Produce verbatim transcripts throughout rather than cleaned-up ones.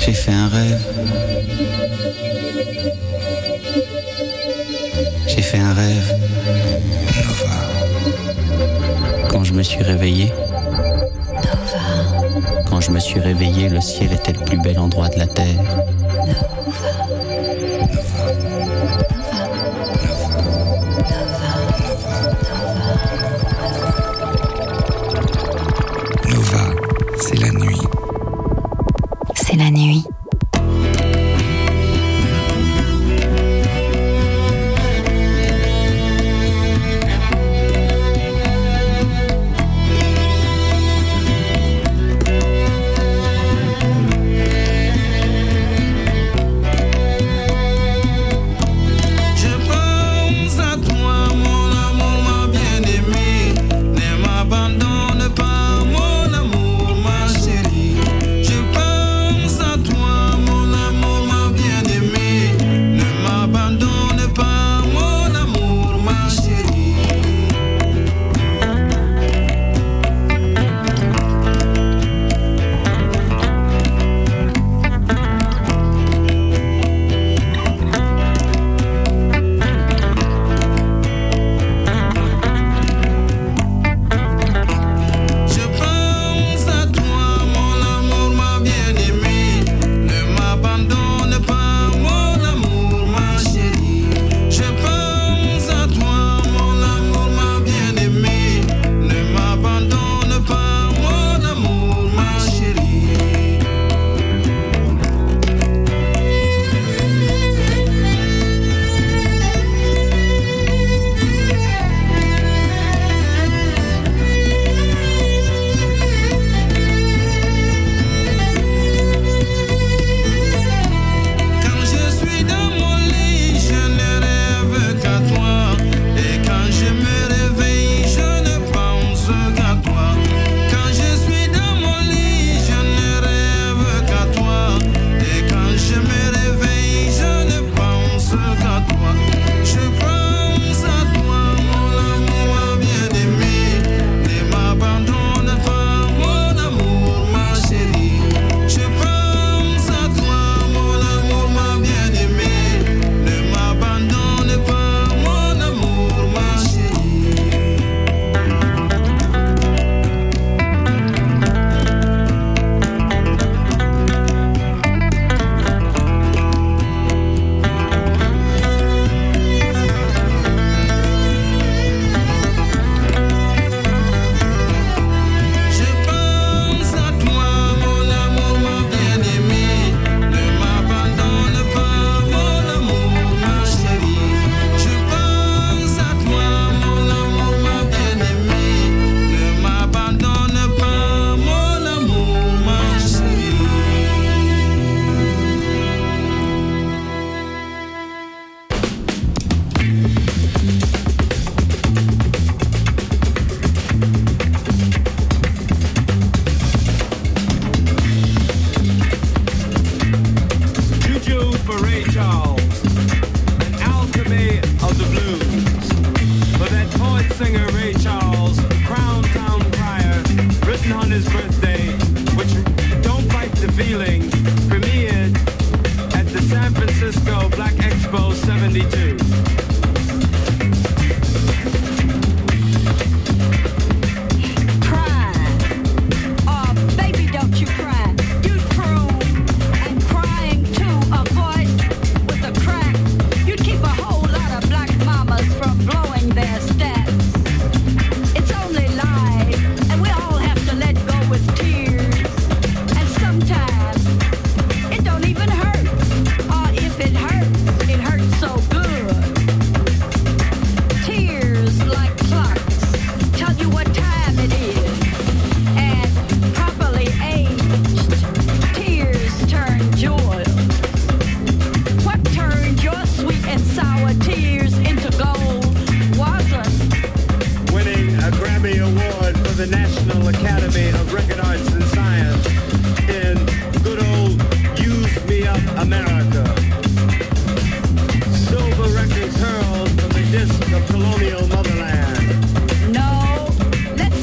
J'ai fait un rêve. J'ai fait un rêve. Nova. Quand je me suis réveillé. Nova. Quand je me suis réveillé, le ciel était le plus bel endroit de la terre. Nova. Nova, c'est la nuit. C'est la nuit.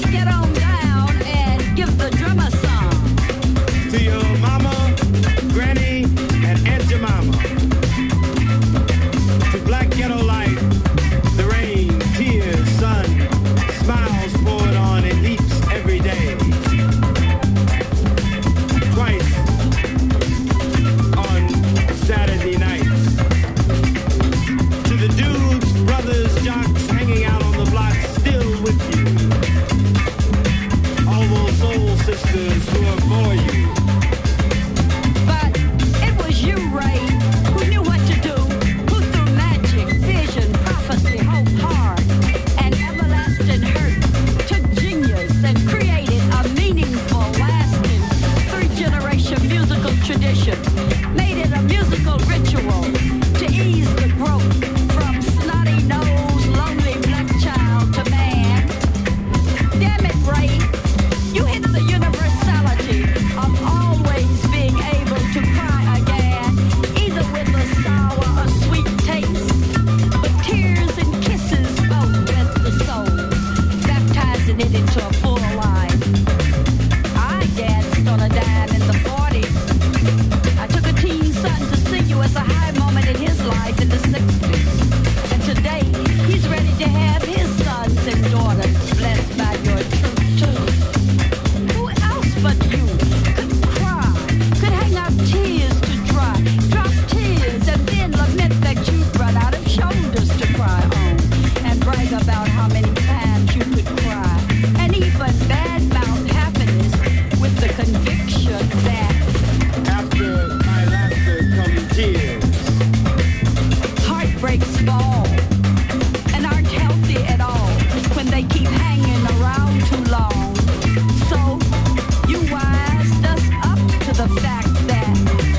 Granny tradition, made it a musical ritual to ease the growth from snotty nose, lonely black child to man. Damn it, Ray, you hit the universality of always being able to cry again, either with a sour or sweet taste, but tears and kisses both with the soul, baptizing it into a full life. I danced on a dime in the forties. I took a teen son to see you as a high moment in his life in the sixties. And today, he's ready to have his sons and daughters blessed by your truth too. Who else but you could cry, could hang out tears to dry, drop tears and then lament that you've run out of shoulders to cry on, and brag about how many times you could cry, and even badmouth happiness with the conviction that after my laughter come tears. Heartbreaks fall and aren't healthy at all when they keep hanging around too long. So you wised us up to the fact that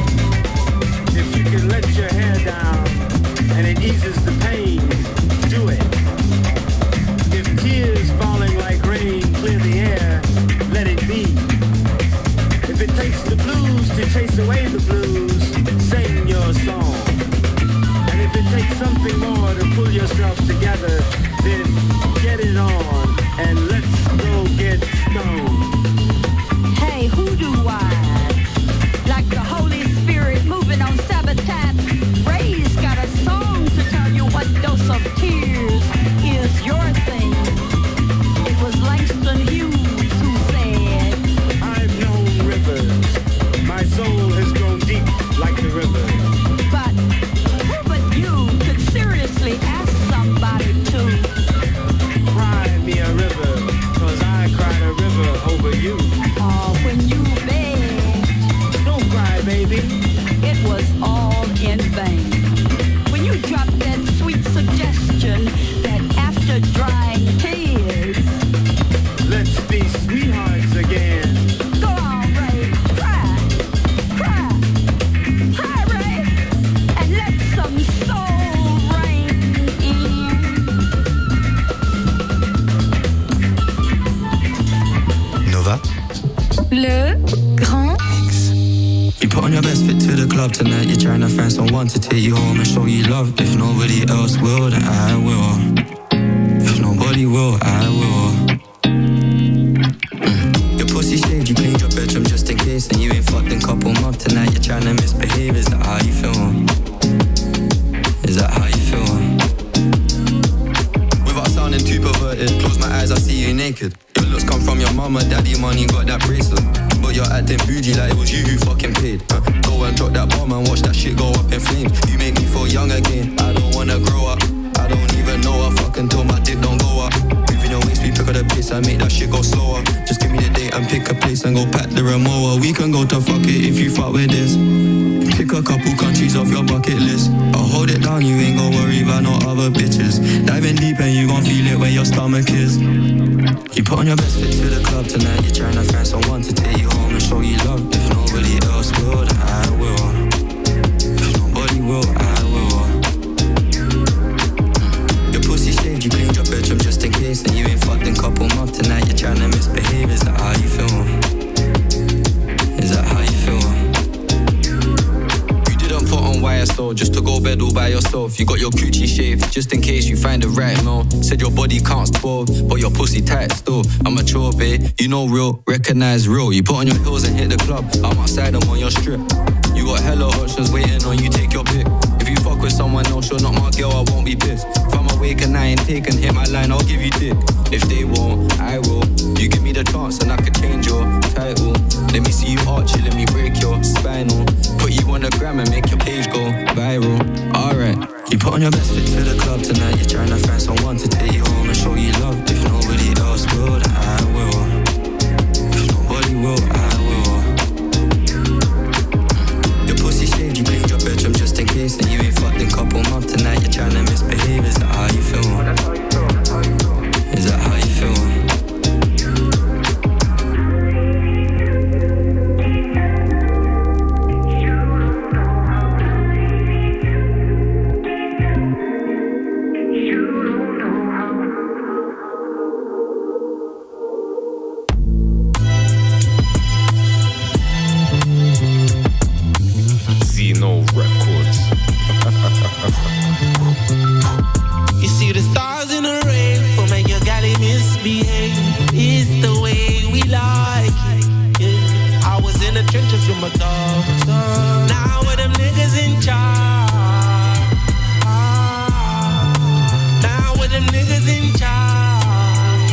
If you can let your hair down and it eases the pain, do it. If tears falling like rain clear the air, let it be. If it takes the blues to chase away the blues, sing your song. And if it takes something more to pull yourself together, then get it on and let's go get stoned. hey, hoodoo wise, like the Holy Spirit moving on Sabbath time, Ray's got a song to tell you what dose of tears is your thing. It was Langston Hughes who said, I've known rivers. My soul has grown deep like the river. but who but you could seriously ask somebody to Cry me a river, cause I cried a river over you. uh, when you begged, Don't cry, baby. it was all in vain. When you dropped that sweet suggestion that after drying tears, Let's be sweethearts again. go on, Ray, cry, cry, cry, Ray, and let some soul rain in. Nova. Le grand You put on your best fit to the club tonight. You're trying to find someone to take you home and show you love. If nobody else will, then I will. If nobody will, I will. Mm. Your pussy shaved, you cleaned your bedroom just in case, and you ain't fucked in couple months. Tonight you're trying to misbehave. Is that how you feel? Is that how you feel? Without sounding too perverted, close my eyes, I see you naked. Your looks come from your mama, daddy, money, got that bracelet. But you're acting bougie like it was you who fucking paid. uh, Go and drop that bomb and watch that shit go up in flames. You make me feel young again, I don't wanna grow up. I don't even know I fuck until my dick don't go up. Moving your waist, we pick up the pace and make that shit go slower. Just give me the date and pick a place and go pack the remote. We can go to fuck it if you fuck with this. Pick a couple countries off your bucket list. I'll hold it down, you ain't gon' worry about no other bitches. Diving deep and you gon' feel it where your stomach is. You put on your best fit to the club tonight. You're trying to find someone to take you home and show you love. If nobody else will, then I will. If nobody will, I will. Mm. Your pussy shaved, you cleaned your bedroom just in case, and you ain't fucked in couple months. Tonight you're trying to misbehave. Is that how you feel? Is that how you feel? Put on Y S L just to go bed all by yourself. You got your coochie shaved just in case you find the right male. Said your body counts twelve, but your pussy tight still. I'm mature, babe, you know real, recognize real. You put on your heels and hit the club, I'm outside, I'm on your strip. You got hella options waiting on you, take your pick. If you fuck with someone else, you're not my girl, I won't be pissed. If I'm awake and I ain't taken, hit my line, I'll give you dick. If they won't, I will. You give me the chance and I could change your title. Let me see you arch it, let me break your spinal. Put you on the gram and make your page go viral. Alright. You put on your best fit to the club tonight. You're trying to find someone to take you home and show you love. If nobody else will, then I will. If nobody will, I will. Mm. Your pussy shaved, you cleaned your bedroom just in case, and you ain't fucked in couple months. Tonight you're trying to misbehave. Is that how you feel? Is that how you feel? Casino Records. You see the stars in the rain for make your galley misbehave. It's the way we like it. Yeah. I was in the trenches with my dogs. Now with them niggas in charge. Now with them niggas in charge.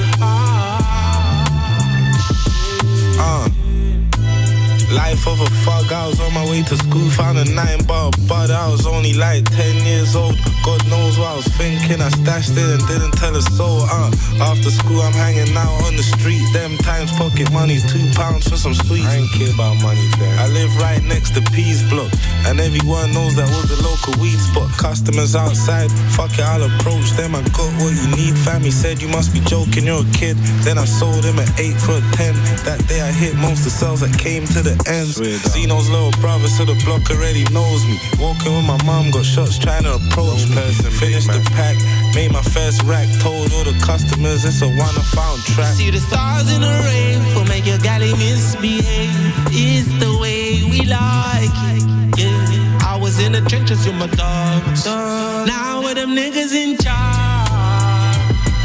Uh. Life of a fuck, I was on my way to school, found a nine bar bud, I was only like ten years old. God knows what I was thinking, I stashed it and didn't tell a soul. Uh, after school I'm hanging out on the street, them times pocket money's two pounds for some sweets. I ain't care about money there. I live right next to Peas Block, and everyone knows that was the local weed spot. Customers outside, fuck it, I'll approach them, I got what you need. Family said you must be joking, you're a kid. Then I sold him at eight for a ten. That day I hit most of the sales that came to the ends. Zeno's little brother to the block already knows me. Walking with my mom, got shots trying to approach me. Finished the pack, made my first rack. Told all the customers it's a one I found track. See the stars in the rain for make your galley misbehave. It's the way we like it. Yeah. I was in the trenches with my dogs. Now with them niggas in charge.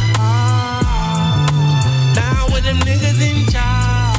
Now with them niggas in charge.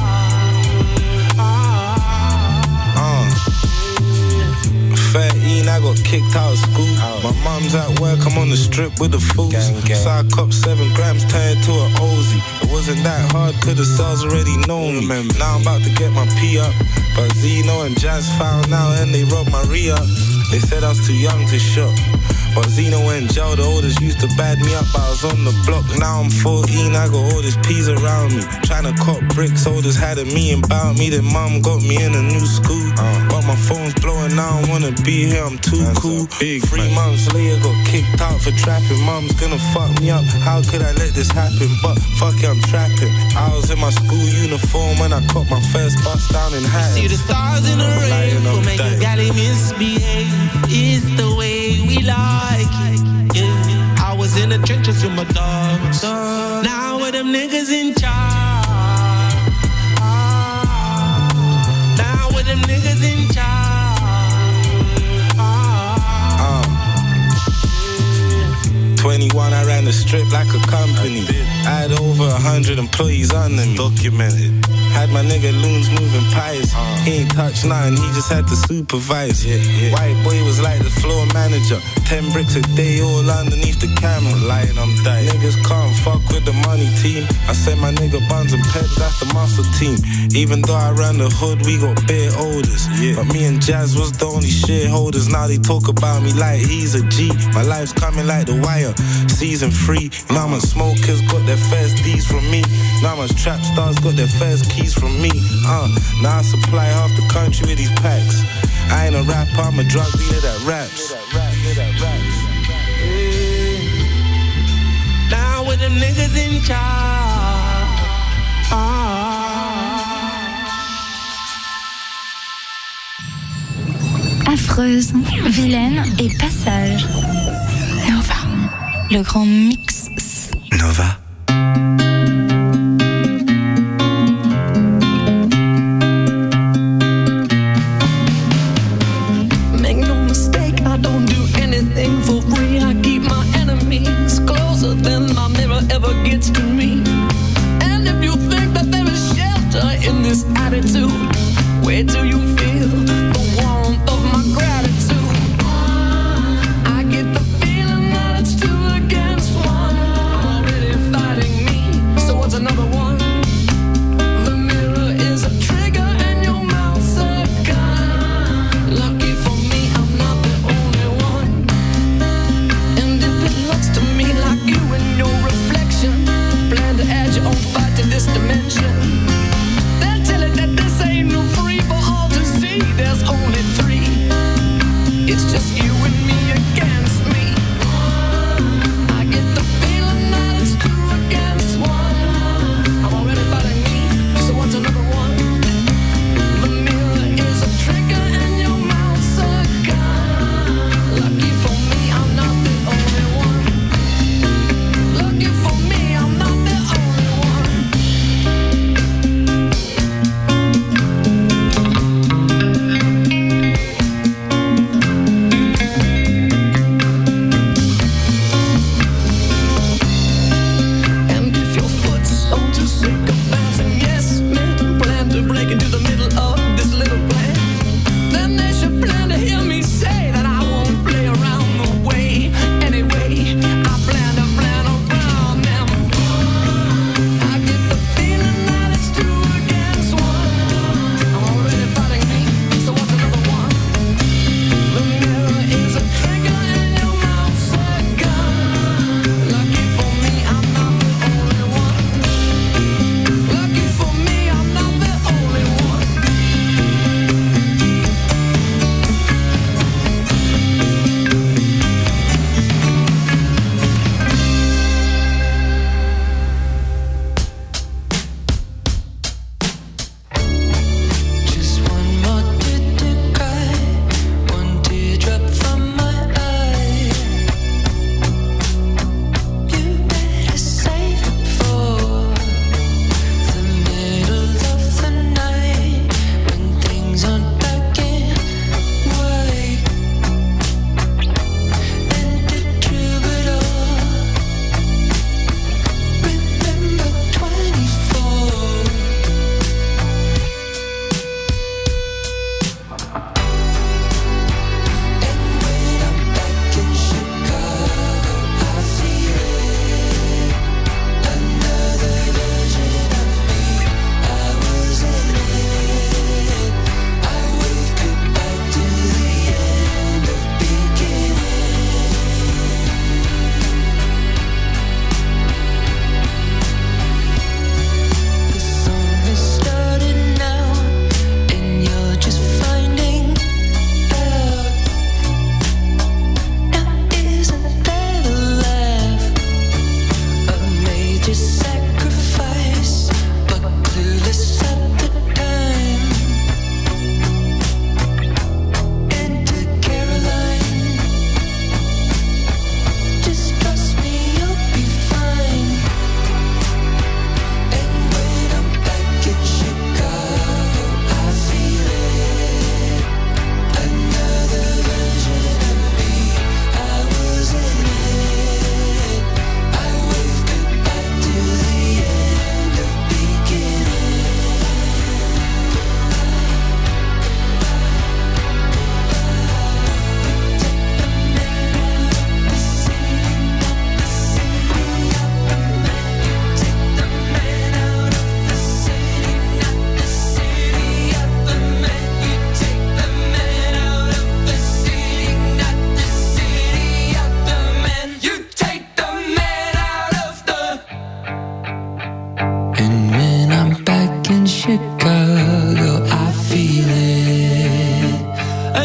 thirteen, I got kicked out of school. My mom's at work, I'm on the strip with the fools. Gang, gang. So I copped seven grams, turned to an Ozy. It wasn't that hard, cause the cells already know me. Now I'm about to get my P up, but Zeno and Jazz found out and they robbed my re-up. They said I was too young to shop, but Zeno and Joe, the oldest, used to bad me up. I was on the block, now I'm fourteen, I got all this peas around me. Tryna cop bricks, oldest had a me about me. Then mom got me in a new school, uh, but my phone's blowing, I don't wanna be here, I'm too That's cool. Big Three man. months later, got kicked out for trapping. Mom's gonna fuck me up, how could I let this happen? But fuck it, I'm trapping. I was in my school uniform when I caught my first bus down in Hatton. See the stars in the rain for make your galley misbehave. It's the way we like it. Yeah. I was in the trenches with my dogs. Now with them niggas in charge. Now with them niggas in charge. uh. twenty-one, I ran the strip like a company. I had over a hundred employees under me. Documented. Had my nigga Loons moving pies. Uh, he ain't touched nothing, he just had to supervise. Yeah, yeah. White boy was like the floor manager. Ten bricks a day all underneath the camera. Lying, I'm dying. Niggas can't fuck with the money team. I said my nigga Buns and Peds, that's the muscle team. Even though I ran the hood, we got bare odors. Yeah. But me and Jazz was the only shareholders. Now they talk about me like he's a G. My life's coming like The Wire, season three. Now my smokers got their first D's from me. Now my trap stars got their first keys from me. Uh, now I supply half the country with these packs. I ain't a rapper, I'm a drug dealer that raps. Now with them niggas in charge. Affreuse, vilaine et passage. Nova, le grand mix. Nova. Gets to me. And if you think that there is shelter in this attitude, where do you feel the warmth of my gratitude? I get the feeling that it's two against one. I'm already fighting me, so what's another one? The mirror is a trigger and your mouth's a gun. Lucky for me, I'm not the only one. And if it looks to me like you and your reflection plan to add your own fight to this dimension, then tell it that this ain't no free for all to see. There's only three. It's just you and me against me. I get the feeling that it's two against one. I'm already fighting me, so what's another one? The mirror is a trigger and your mouth's a gun. Lucky for me, I'm not the only one. Lucky for me, I'm not the only one.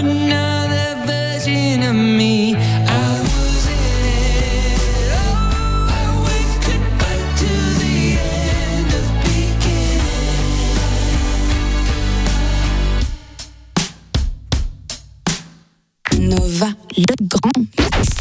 another version of me. I was in it. Oh, I went goodbye to the end of beginning. Nova, le grand mix.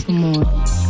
for more.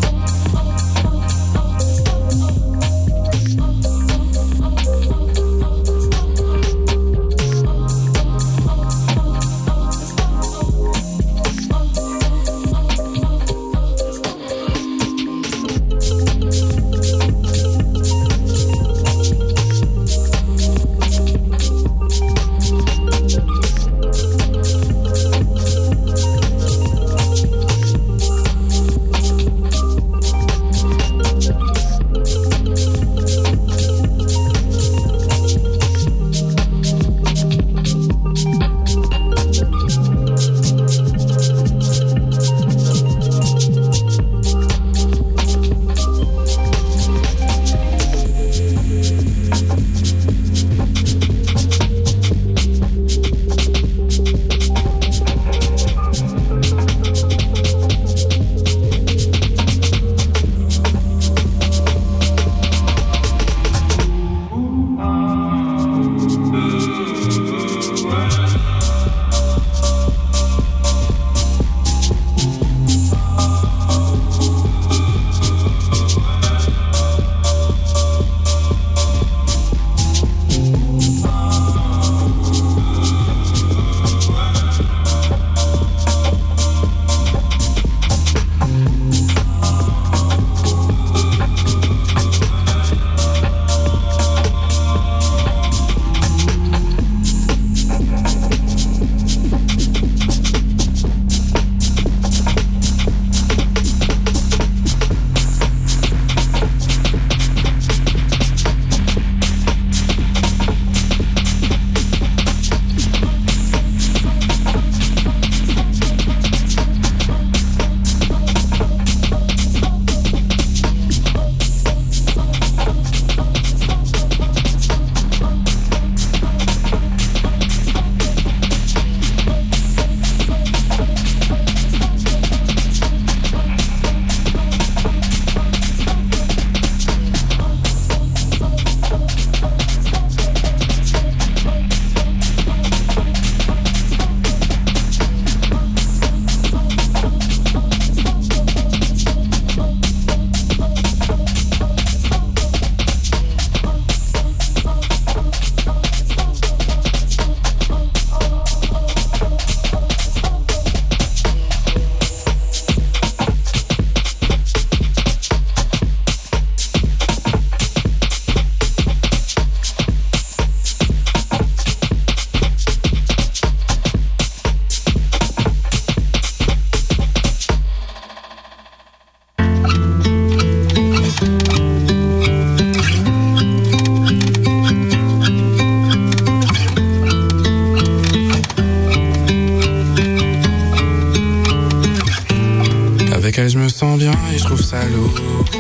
Je me sens bien et je trouve ça lourd.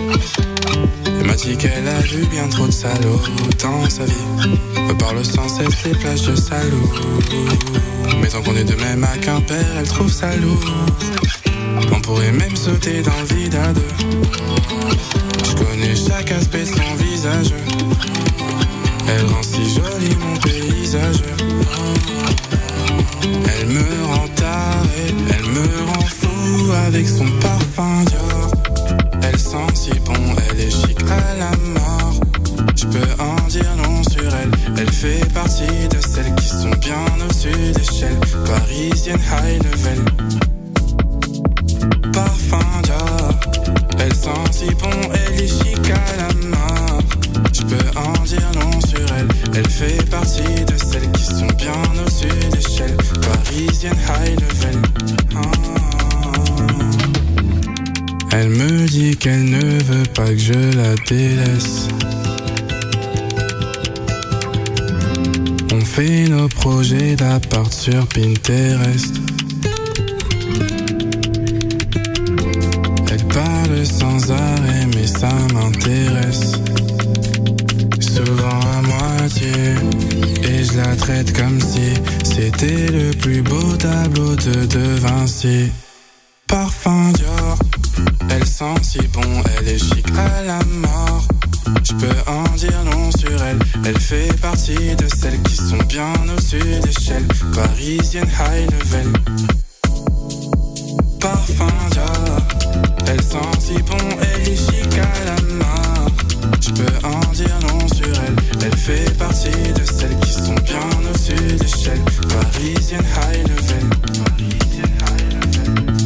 Elle m'a dit qu'elle a vu bien trop de salauds dans sa vie. Me parle sans cesse des plages de Salou. Mais tant qu'on est de même à Quimper, elle trouve ça lourd. On pourrait même sauter dans le vide à deux. Je connais chaque aspect de son visage. Elle rend si joli mon paysage. Elle me rend taré, elle me rend fou avec son parfum Dior. Elle sent si bon, elle est chic à la mort. Je peux en dire long sur elle. Elle fait partie de celles qui sont bien au-dessus d'échelle. Parisienne high level. Parfum Dior. Elle sent si bon, elle est chic à la mort. Je peux en dire long sur elle. Elle fait partie de celles qui sont bien au-dessus d'échelle. Parisienne high level. Ah. Elle me dit qu'elle ne veut pas que je la délaisse. On fait nos projets d'appart sur Pinterest. Elle parle sans arrêt mais ça m'intéresse. Souvent à moitié. Et je la traite comme si c'était le plus beau tableau de De Vinci. Parfum Dior. Elle sent si bon, elle est chic à la mort. Je peux en dire long sur elle. Elle fait partie de celles qui sont bien au-dessus d'échelle. Parisienne high level. Parfum Dior. Elle sent si bon, elle est chic à la main. Je peux en dire non sur elle. Elle fait partie de celles qui sont bien au-dessus d'échelle. Parisienne high level. Parisienne high level.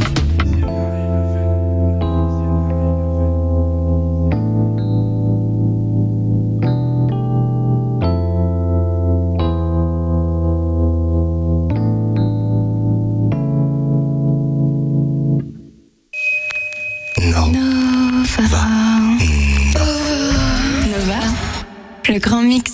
Le grand mix.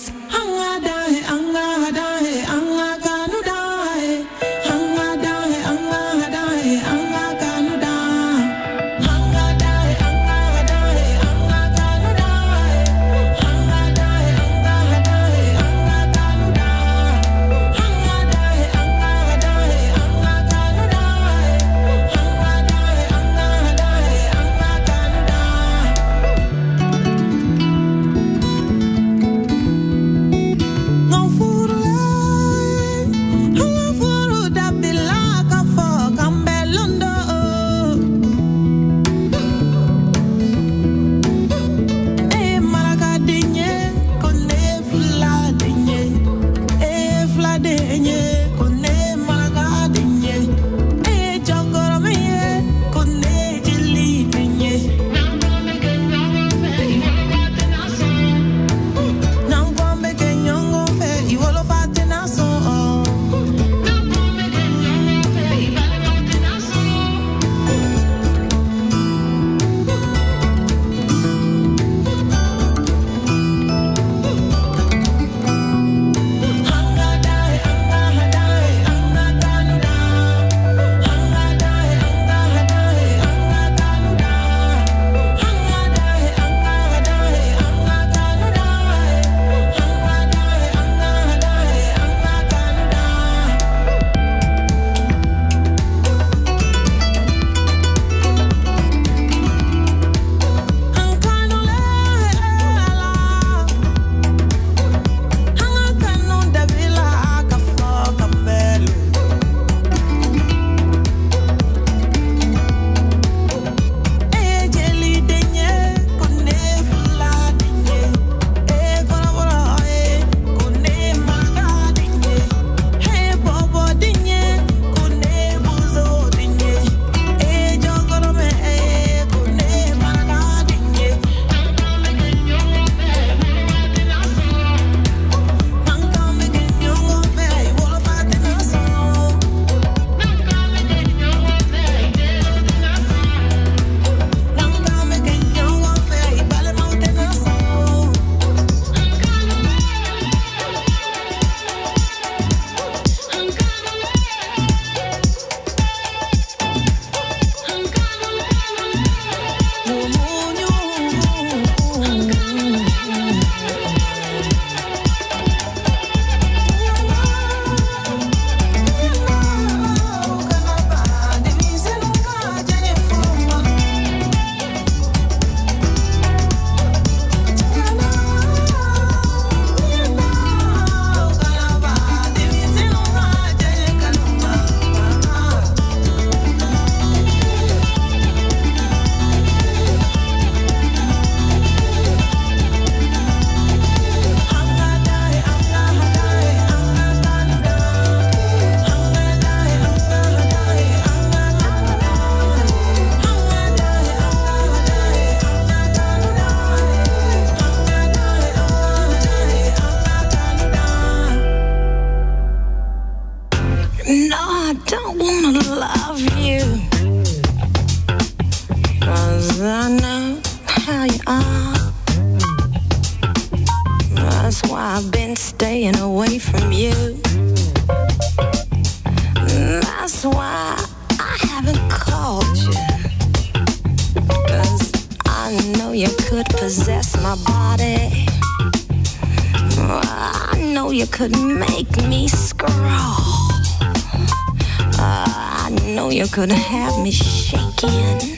Could have me shaking.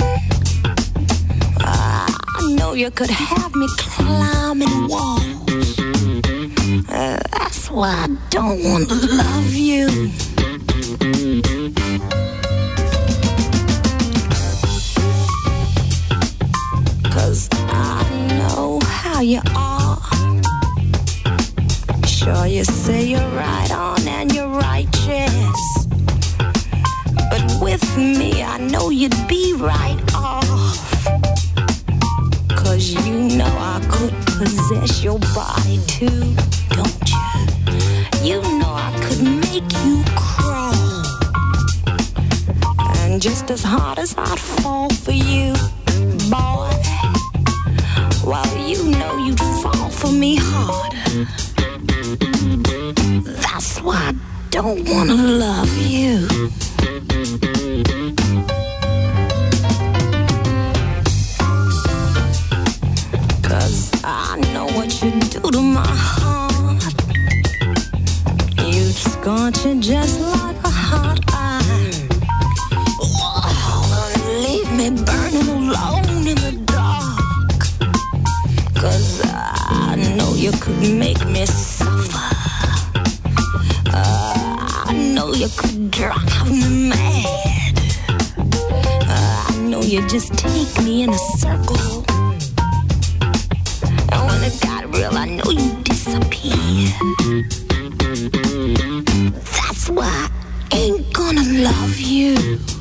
Uh, I know you could have me climbing walls. Uh, that's why I don't want to love you. you are. Sure, you say you're right on and you're righteous, but with me, I know you'd be right off. Cause you know I could possess your body too, don't you? You know I could make you crawl. And just as hard as I'd fall for you, boy, well, you know you'd fall for me harder. That's why I don't wanna love you. Cause I know what you do to my heart. You'd scorch it just like a hot iron. Oh, leave me burning alone in the dark. Cause I know you could make me suffer. uh, I know you could drive me mad. uh, I know you just take me in a circle. And when it got real, I know you disappear. That's why I ain't gonna love you.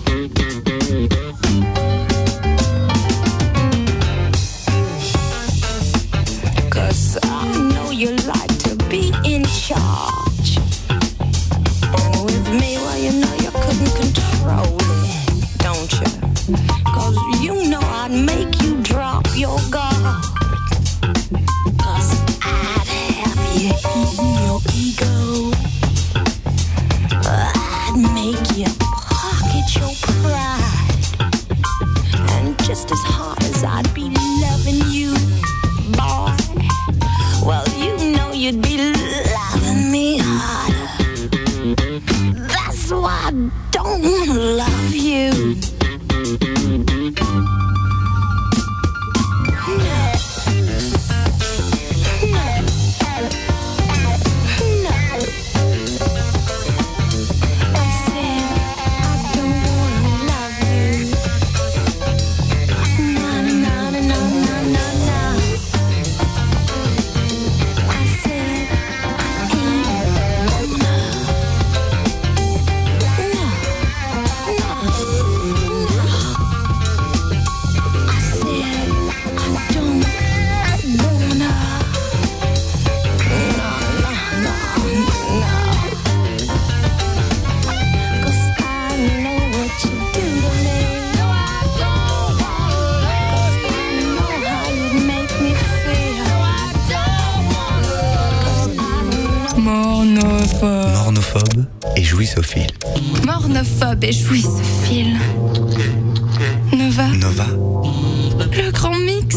Cause I know you like to be in charge. And with me, well, you know you couldn't control it, don't you? Cause you know I'd make you drop your guard. Cause I'd have you eating your ego. I'd make you pocket your pride. And just as hard as I'd be loving you, boy, well, you know you'd be loving me harder. That's why I don't wanna love you. Mornophobe et jouissophile. Mornophobe et jouissophile. Nova. Nova. Le grand mix.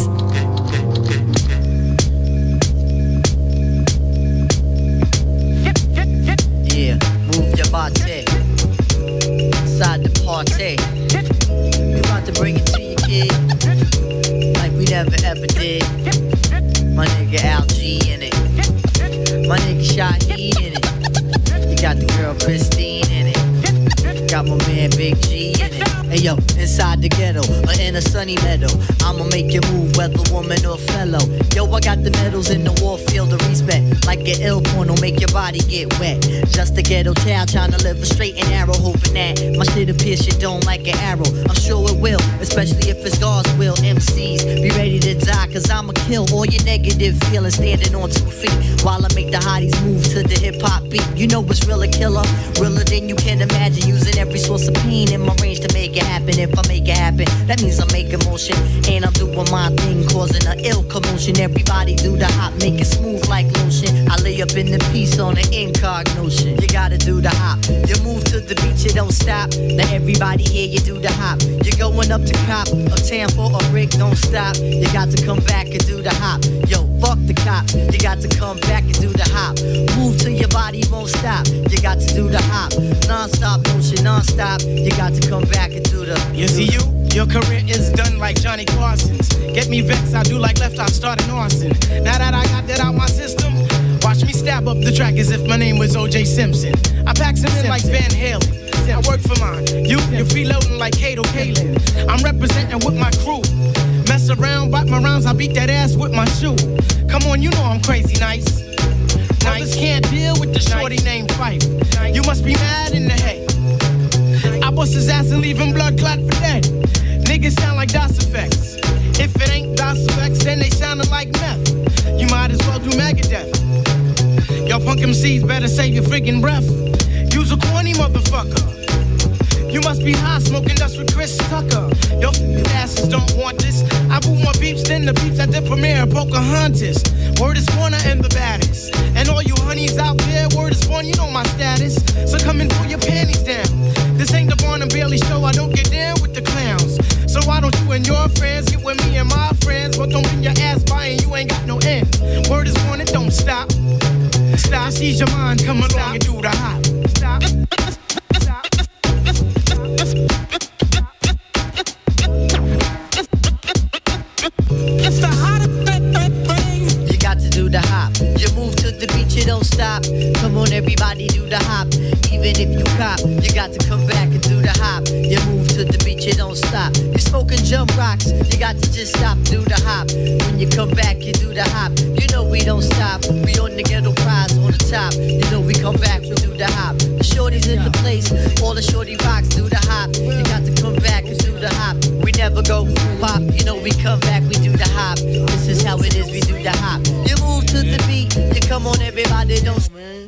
Yeah, move your body inside the party. We about to bring it to you, kid, like we never ever did. My nigga Al G in it, my nigga Shaheed in it. You got the girl Christine in it, got my man Big G in it. Hey yo, inside the ghetto or in a sunny meadow, I'ma make you move whether woman or fellow. Yo, I got the medals in the war field of respect. Like an ill porno, make your body get wet. Just a ghetto child trying to live a straight and narrow, hoping that my shit'll pierce your dome like an arrow. I'm sure it will, especially if it's God's will. M Cs, be ready to die, cause I'ma kill all your negative feelings standing on two feet while I make the hotties move to the hip-hop beat. You know what's real, a killer, realer than you can imagine. Using every source of pain in my range to make it happen. If I make it happen, that means I'm making motion, and I'm doing my thing, causing an ill commotion. Everybody do the hop, make it smooth like lotion. I lay up in the piece on an incognition. You gotta do the hop. You move to the beat, you don't stop. Now everybody here, you do the hop. You're going up to cop, uptown for a brick, don't stop. You got to come back and do the hop. Yo, fuck the cops. You got to come back and do the hop. Move till your body won't stop. You got to do the hop. Non-stop motion, non-stop. You got to come back and do the. You see you? Your career is done like Johnny Carson's. Get me vexed, I do like left, I start an arson. Now that I got that out my system, watch me stab up the track as if my name was O J Simpson. I pack some in like Van Halen. I work for mine. You, you're freeloading like Kato Kalin. I'm representing with my crew. Mess around, bite my rounds, I beat that ass with my shoe. Come on, you know I'm crazy nice. Brothers can't deal with the shorty named Fife. You must be mad in the head. I bust his ass and leave him blood clot for dead. Niggas sound like DOS effects. If it ain't DOS effects, then they sounded like meth. You might as well do Megadeth. Y'all punk M Cs better save your friggin' breath. Use a corny motherfucker. You must be high smoking dust with Chris Tucker. Yo, asses don't want this. I boot more beeps than the beeps at the premiere of Pocahontas. Word is Warner and the baddest. And all you honeys out there, word is born, you know my status. So come and pull your panties down. This ain't the Barnum Bailey show, I don't get down with the clowns. So why don't you and your friends get with me and my friends? But don't bring your ass by and you ain't got no end. Word is born, it don't stop. Stop, seize your mind, come along and do the hop. Stop. It's the hottest thing. You got to do the hop. You move to the beat, you don't stop. Come on, everybody, do the hop. Even if you cop, you got to come back and do the hop. You move to the beat, you don't stop. You smoking jump rocks, you got to just stop, do the hop. When you come back, you do the hop. You know we don't stop. We on the ghetto prize on the top. You know we come back, we do the hop. The shorties in the place, all the shorty rocks, do the hop. You got to come back and do the hop. We never go pop, you know we come back, we do the hop. This is how it is, we do the hop. You move to the beat, you come on everybody, don't man.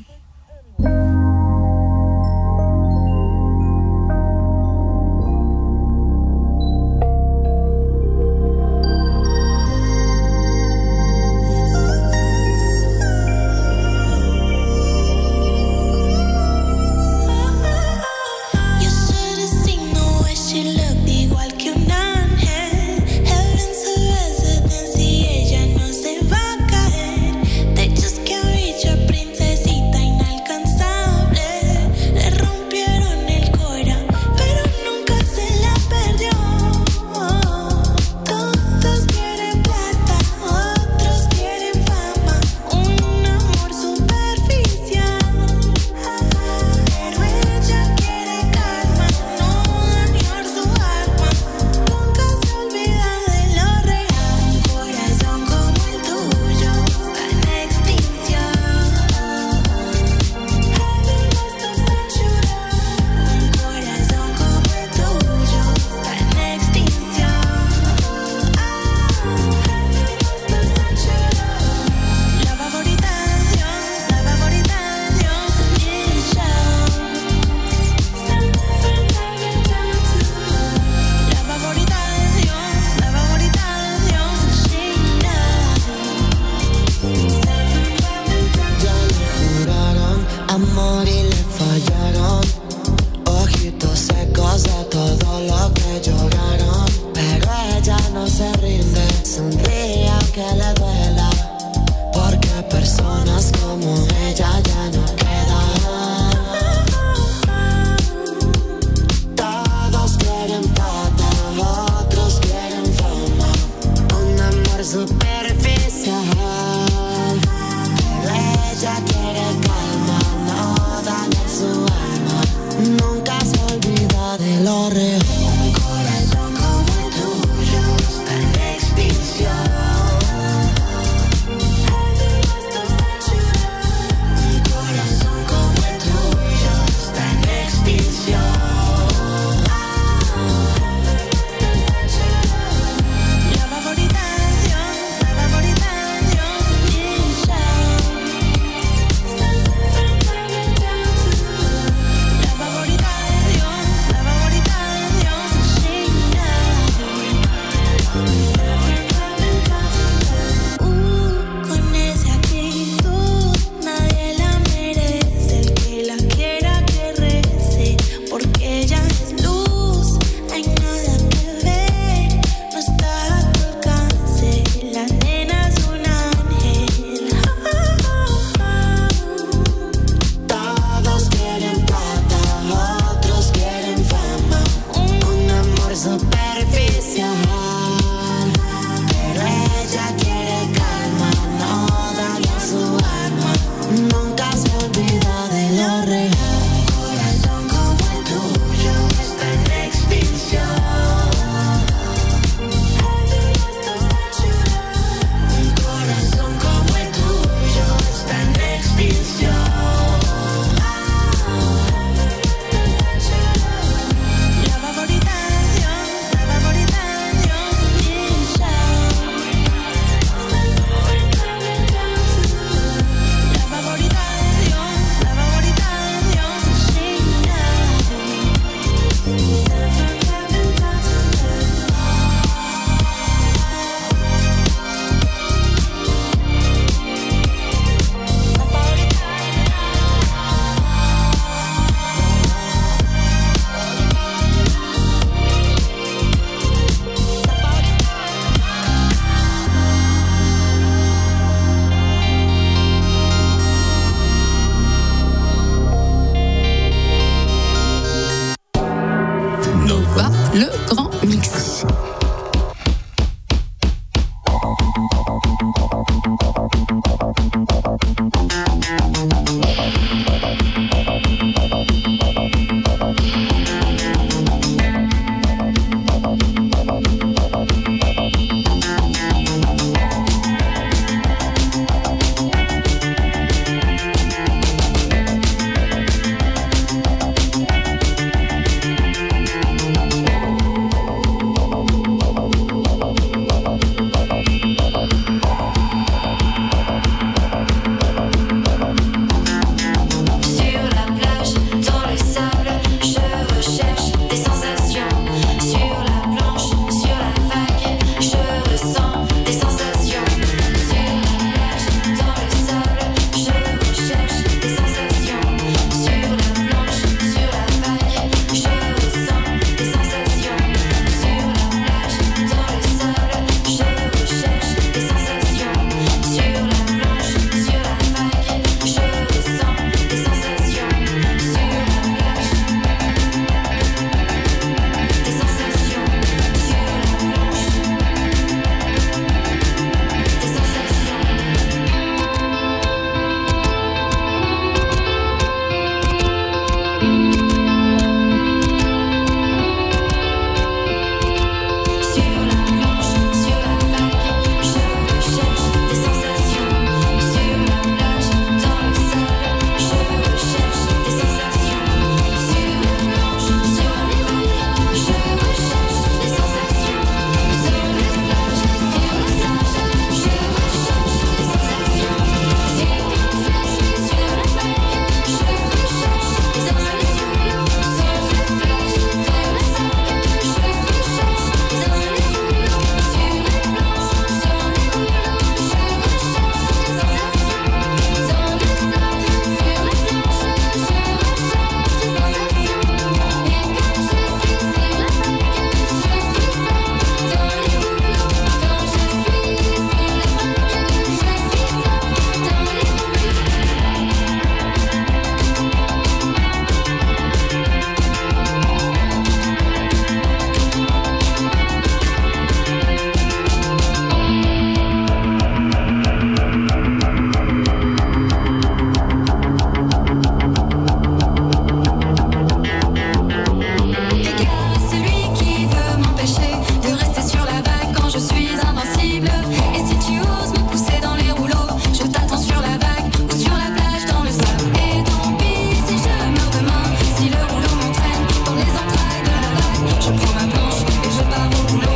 Superficial, pero ella